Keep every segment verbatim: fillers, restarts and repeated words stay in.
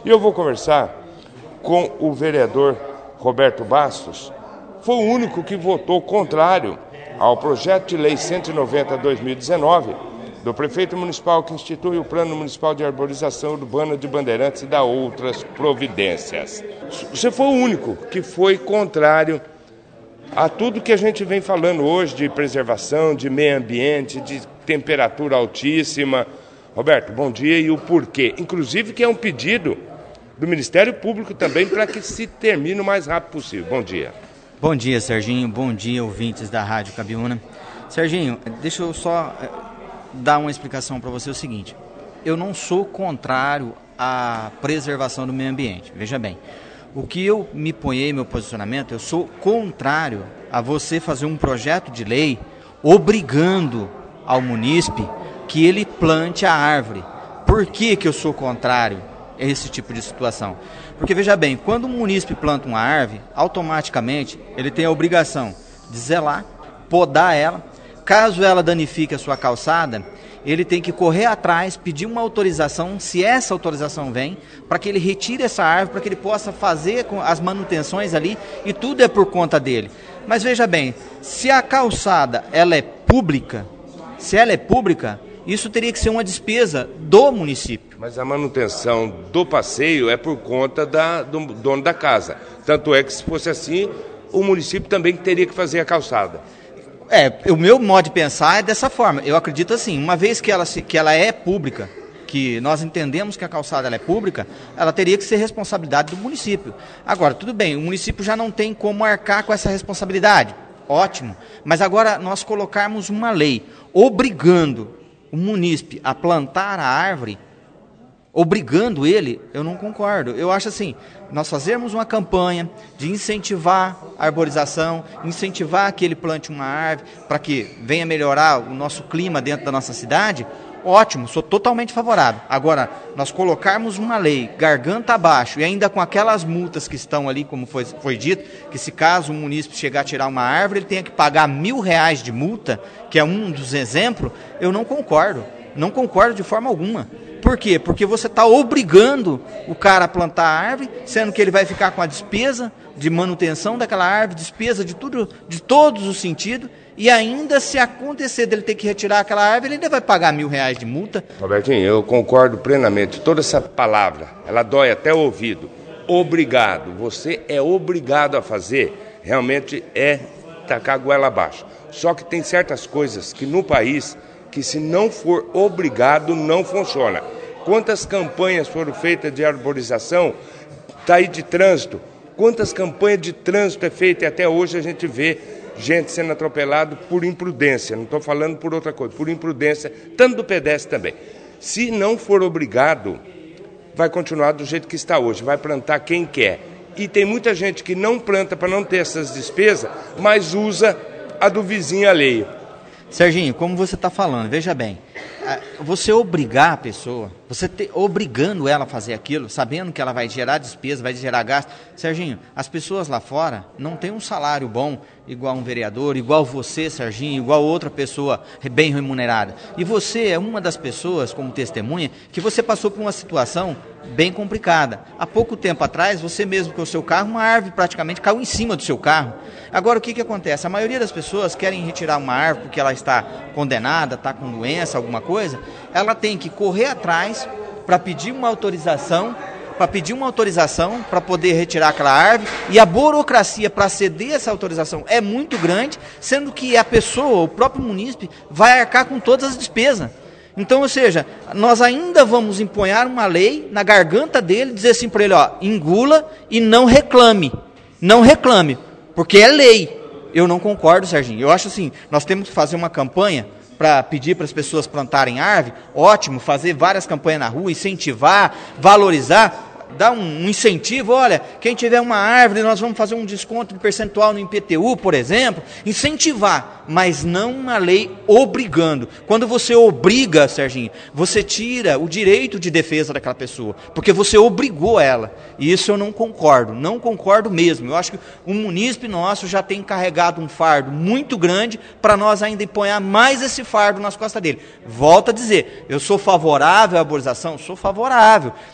E eu vou conversar com o vereador Roberto Bastos. Foi o único que votou contrário ao projeto de lei cento e noventa barra dois mil e dezenove do prefeito municipal que institui o Plano Municipal de Arborização Urbana de Bandeirantes e dá outras providências. Você foi o único que foi contrário a tudo que a gente vem falando hoje de preservação, de meio ambiente, de temperatura altíssima. Roberto, bom dia. E o porquê? Inclusive que é um pedido do Ministério Público também para que se termine o mais rápido possível. Bom dia. Bom dia, Serginho. Bom dia, ouvintes da Rádio Cabiúna. Serginho, deixa eu só dar uma explicação para você o seguinte. Eu não sou contrário à preservação do meio ambiente. Veja bem, o que eu me ponhei, meu posicionamento, eu sou contrário a você fazer um projeto de lei obrigando ao munícipe que ele plante a árvore. Por que que eu sou contrário a esse tipo de situação? Porque, veja bem, quando um munícipe planta uma árvore, automaticamente ele tem a obrigação de zelar, podar ela. Caso ela danifique a sua calçada, ele tem que correr atrás, pedir uma autorização, se essa autorização vem, para que ele retire essa árvore, para que ele possa fazer as manutenções ali, e tudo é por conta dele. Mas veja bem, se a calçada ela é pública, se ela é pública, isso teria que ser uma despesa do município. Mas a manutenção do passeio é por conta da, do dono da casa. Tanto é que, se fosse assim, o município também teria que fazer a calçada. É, o meu modo de pensar é dessa forma. Eu acredito assim, uma vez que ela, que ela é pública, que nós entendemos que a calçada ela é pública, ela teria que ser responsabilidade do município. Agora, tudo bem, o município já não tem como arcar com essa responsabilidade. Ótimo. Mas agora nós colocarmos uma lei obrigando o munícipe a plantar a árvore, obrigando ele, eu não concordo. Eu acho assim, nós fazermos uma campanha de incentivar a arborização, incentivar que ele plante uma árvore, para que venha melhorar o nosso clima dentro da nossa cidade, ótimo, sou totalmente favorável. Agora, nós colocarmos uma lei garganta abaixo e ainda com aquelas multas que estão ali, como foi, foi dito, que se caso o munícipe chegar a tirar uma árvore, ele tenha que pagar mil reais de multa, que é um dos exemplos, eu não concordo. Não concordo de forma alguma. Por quê? Porque você está obrigando o cara a plantar a árvore, sendo que ele vai ficar com a despesa de manutenção daquela árvore, despesa de tudo, de todos os sentidos, e ainda se acontecer dele ter que retirar aquela árvore, ele ainda vai pagar mil reais de multa. Robertinho, eu concordo plenamente. Toda essa palavra, ela dói até o ouvido. Obrigado. Você é obrigado a fazer, realmente é tacar a goela abaixo. Só que tem certas coisas que no país, que se não for obrigado, não funciona. Quantas campanhas foram feitas de arborização? Está aí de trânsito. Quantas campanhas de trânsito é feita e até hoje a gente vê gente sendo atropelada por imprudência. Não estou falando por outra coisa, por imprudência, tanto do pedestre também. Se não for obrigado, vai continuar do jeito que está hoje, vai plantar quem quer. E tem muita gente que não planta para não ter essas despesas, mas usa a do vizinho alheio. Serginho, como você está falando, veja bem, você obrigar a pessoa, você te, obrigando ela a fazer aquilo, sabendo que ela vai gerar despesa, vai gerar gasto. Serginho, as pessoas lá fora não têm um salário bom, igual um vereador, igual você, Serginho, igual outra pessoa bem remunerada. E você é uma das pessoas, como testemunha, que você passou por uma situação bem complicada. Há pouco tempo atrás, você mesmo com o seu carro, uma árvore praticamente caiu em cima do seu carro. Agora, o que que acontece? A maioria das pessoas querem retirar uma árvore porque ela está condenada, está com doença, alguma coisa, ela tem que correr atrás para pedir uma autorização, para pedir uma autorização para poder retirar aquela árvore, e a burocracia para ceder essa autorização é muito grande, sendo que a pessoa, o próprio munícipe, vai arcar com todas as despesas. Então, ou seja, nós ainda vamos empunhar uma lei na garganta dele, dizer assim para ele, ó, engula e não reclame, não reclame, porque é lei. Eu não concordo, Serginho. Eu acho assim, nós temos que fazer uma campanha para pedir para as pessoas plantarem árvore, ótimo, fazer várias campanhas na rua, incentivar, valorizar, dar um incentivo, olha, quem tiver uma árvore, nós vamos fazer um desconto de percentual no I P T U, por exemplo, incentivar, mas não uma lei obrigando. Quando você obriga, Serginho, você tira o direito de defesa daquela pessoa, porque você obrigou ela, e isso eu não concordo, não concordo mesmo. Eu acho que o munícipe nosso já tem carregado um fardo muito grande para nós ainda empunhar mais esse fardo nas costas dele. Volto a dizer, eu sou favorável à arborização? Sou favorável.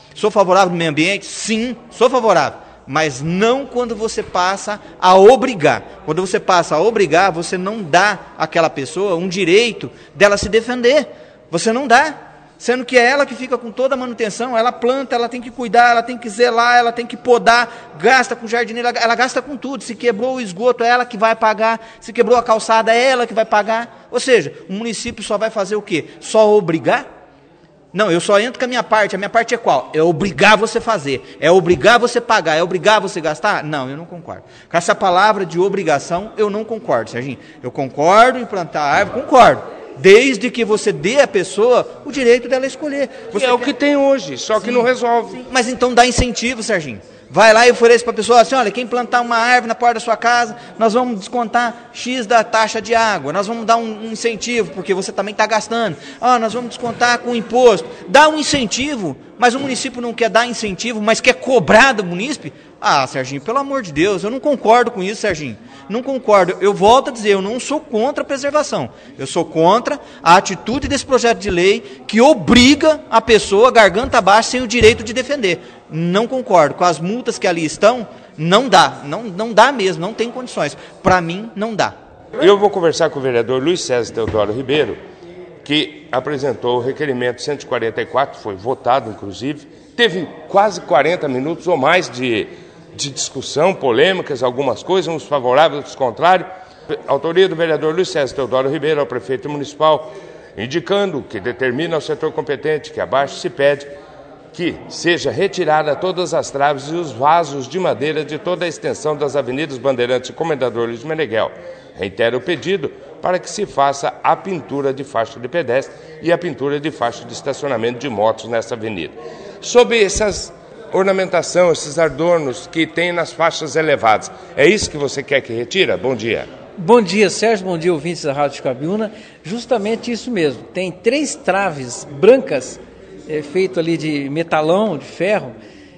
Sou favorável ao meio ambiente? Sim, sou favorável. Mas não quando você passa a obrigar. Quando você passa a obrigar, você não dá àquela pessoa um direito dela se defender. Você não dá. Sendo que é ela que fica com toda a manutenção, ela planta, ela tem que cuidar, ela tem que zelar, ela tem que podar, gasta com jardineiro, ela gasta com tudo. Se quebrou o esgoto, é ela que vai pagar. Se quebrou a calçada, é ela que vai pagar. Ou seja, o município só vai fazer o quê? Só obrigar? Não, eu só entro com a minha parte. A minha parte é qual? É obrigar você a fazer. É obrigar você a pagar. É obrigar você a gastar? Não, eu não concordo. Com essa palavra de obrigação, eu não concordo, Serginho. Eu concordo em plantar árvore, concordo. Desde que você dê à pessoa o direito dela escolher. Você é quer... o que tem hoje, só que Sim, não resolve. Sim. Mas então dá incentivo, Serginho. Vai lá e oferece para a pessoa assim, olha, quem plantar uma árvore na porta da sua casa, nós vamos descontar X da taxa de água, nós vamos dar um, um incentivo, porque você também está gastando. Ah, nós vamos descontar com o imposto. Dá um incentivo, mas o município não quer dar incentivo, mas quer cobrar do munícipe? Ah, Serginho, pelo amor de Deus, eu não concordo com isso, Serginho. Não concordo. Eu volto a dizer, eu não sou contra a preservação. Eu sou contra a atitude desse projeto de lei que obriga a pessoa, garganta abaixo, sem o direito de defender. Não concordo. Com as multas que ali estão, não dá. Não, não dá mesmo, não tem condições. Para mim, não dá. Eu vou conversar com o vereador Luiz César Teodoro Ribeiro, que apresentou o requerimento cento e quarenta e quatro, foi votado, inclusive. Teve quase quarenta minutos ou mais de... de discussão, polêmicas, algumas coisas, uns favoráveis, outros contrários. Autoria do vereador Luiz César Teodoro Ribeiro ao prefeito municipal, indicando que determina ao setor competente que abaixo se pede que seja retirada todas as traves e os vasos de madeira de toda a extensão das avenidas Bandeirantes e Comendador Luiz Meneghel. Reitera o pedido para que se faça a pintura de faixa de pedestre e a pintura de faixa de estacionamento de motos nessa avenida. Sobre essas ornamentação, esses adornos que tem nas faixas elevadas. É isso que você quer que retira? Bom dia. Bom dia, Sérgio. Bom dia, ouvintes da Rádio Cabiúna. Justamente isso mesmo. Tem três traves brancas, é, feito ali de metalão, de ferro,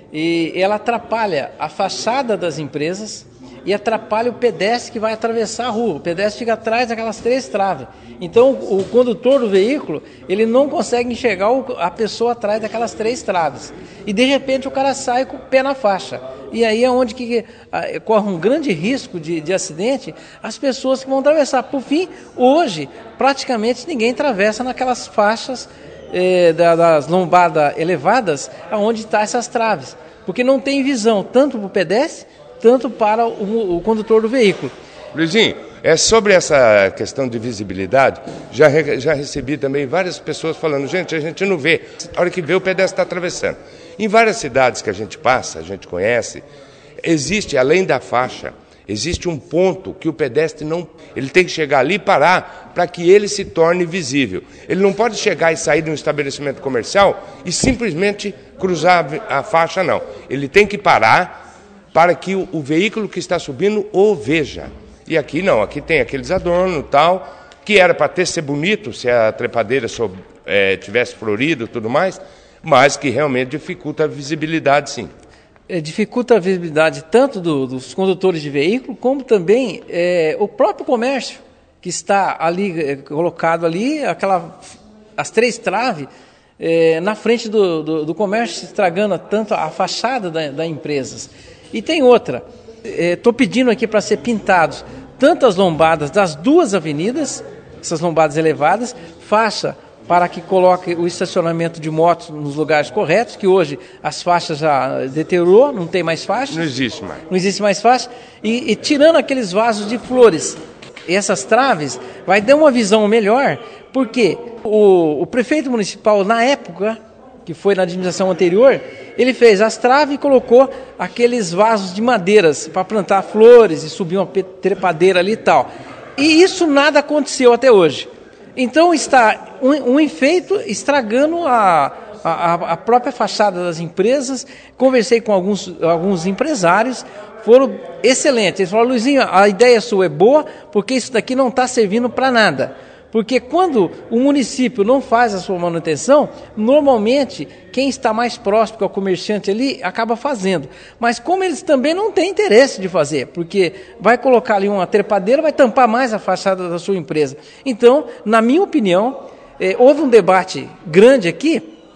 e ela atrapalha a fachada das empresas e atrapalha o pedestre que vai atravessar a rua. O pedestre fica atrás daquelas três traves. Então, o condutor do veículo, ele não consegue enxergar a pessoa atrás daquelas três traves. E, de repente, o cara sai com o pé na faixa. E aí é onde que, ah, corre um grande risco de, de acidente as pessoas que vão atravessar. Por fim, hoje, praticamente ninguém atravessa naquelas faixas eh, das lombadas elevadas, onde estão essas traves. Porque não tem visão, tanto para o pedestre, tanto para o, o condutor do veículo. Luizinho, é sobre essa questão de visibilidade, já, re, já recebi também várias pessoas falando, gente, a gente não vê, a hora que vê o pedestre está atravessando. Em várias cidades que a gente passa, a gente conhece, existe, além da faixa, existe um ponto que o pedestre não, ele tem que chegar ali e parar para que ele se torne visível. Ele não pode chegar e sair de um estabelecimento comercial e simplesmente cruzar a faixa, não. Ele tem que parar para que o, o veículo que está subindo o veja. E aqui não, aqui tem aqueles adornos e tal, que era para ter ser bonito, se a trepadeira sob, é, tivesse florido e tudo mais, mas que realmente dificulta a visibilidade, sim. É, dificulta a visibilidade tanto do, dos condutores de veículo, como também é, o próprio comércio, que está ali, é, colocado ali, aquela, as três traves, é, na frente do, do, do comércio, estragando tanto a fachada da, da empresa. E tem outra, estou é, pedindo aqui para ser pintados tanto as lombadas das duas avenidas, essas lombadas elevadas, faixa para que coloque o estacionamento de motos nos lugares corretos, que hoje as faixas já deteriorou, não tem mais faixa. Não existe mais. Não existe mais faixa. E, e tirando aqueles vasos de flores, essas traves, vai dar uma visão melhor, porque o, o prefeito municipal, na época, que foi na administração anterior, ele fez as traves e colocou aqueles vasos de madeiras para plantar flores e subir uma trepadeira ali e tal. E isso nada aconteceu até hoje. Então está um, um enfeito estragando a, a, a própria fachada das empresas. Conversei com alguns, alguns empresários, foram excelentes. Eles falaram, Luizinho, a ideia sua é boa, porque isso daqui não está servindo para nada. Porque quando o município não faz a sua manutenção, normalmente quem está mais próximo, que é o comerciante ali, acaba fazendo. Mas como eles também não têm interesse de fazer, porque vai colocar ali uma trepadeira, vai tampar mais a fachada da sua empresa. Então, na minha opinião, eh, houve um debate grande aqui,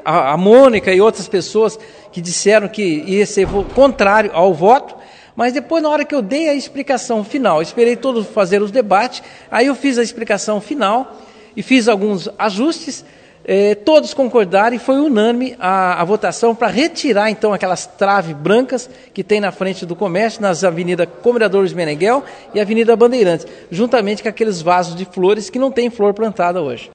a, a Mônica e outras pessoas que disseram que ia ser contrário ao voto, mas depois, na hora que eu dei a explicação final, esperei todos fazer os debates, aí eu fiz a explicação final e fiz alguns ajustes, eh, todos concordaram e foi unânime a, a votação para retirar, então, aquelas traves brancas que tem na frente do comércio, nas avenidas Comendador Meneghel e Avenida Bandeirantes, juntamente com aqueles vasos de flores que não tem flor plantada hoje.